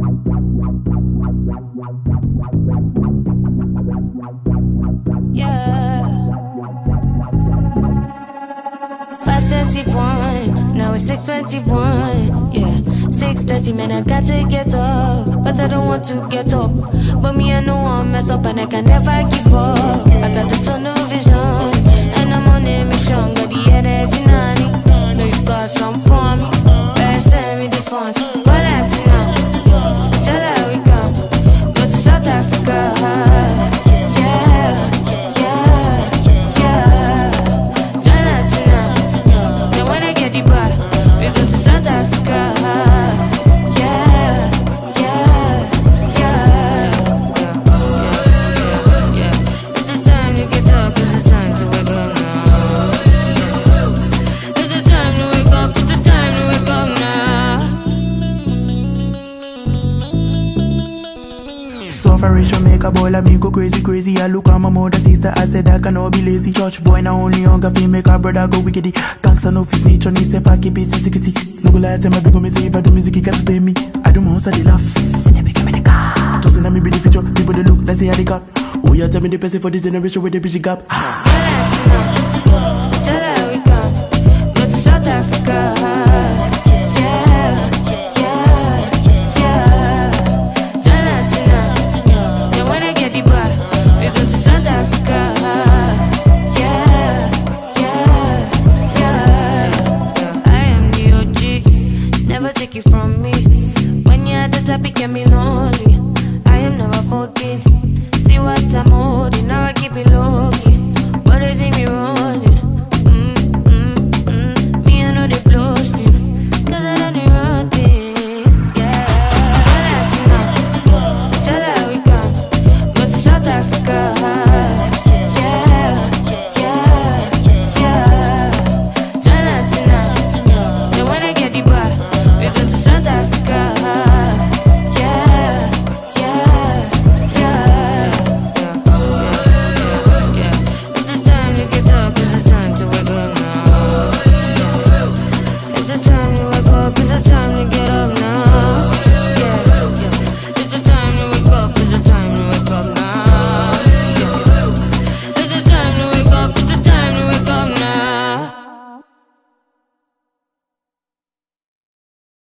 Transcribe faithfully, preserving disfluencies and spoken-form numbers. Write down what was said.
Yeah. five twenty-one, now it's six twenty-one. Yeah, six thirty, man, I got to get up, but I don't want to get up. But me, I know I'll mess up, and I can never give up. I got the tunnel vision, and I'm on a mission. Got the energy, nanny. Know you got some for me. Better send me the funds. Go like tonight, tell her we come. Go to South Africa. Sufferation make a ball of me go crazy, crazy. I look at my mother, sister, I said I cannot be lazy. Church boy, now only hunger feel make a brother go wickedy. Thanks and office nature, need step I keep it secrecy. No go lie, tell my big me say if I do music, he can't pay me. I do my house, I they laugh. Tell me, give me the car. Tossing at me be the future, people they look, let's say I they got. Oh yeah, tell me the person for the generation with the bitchy gap. Tell her we come, go to South Africa. Take it from me. When you're at the top, it can be lonely. I am never fourteen. See what I'm holding, now I keep it low.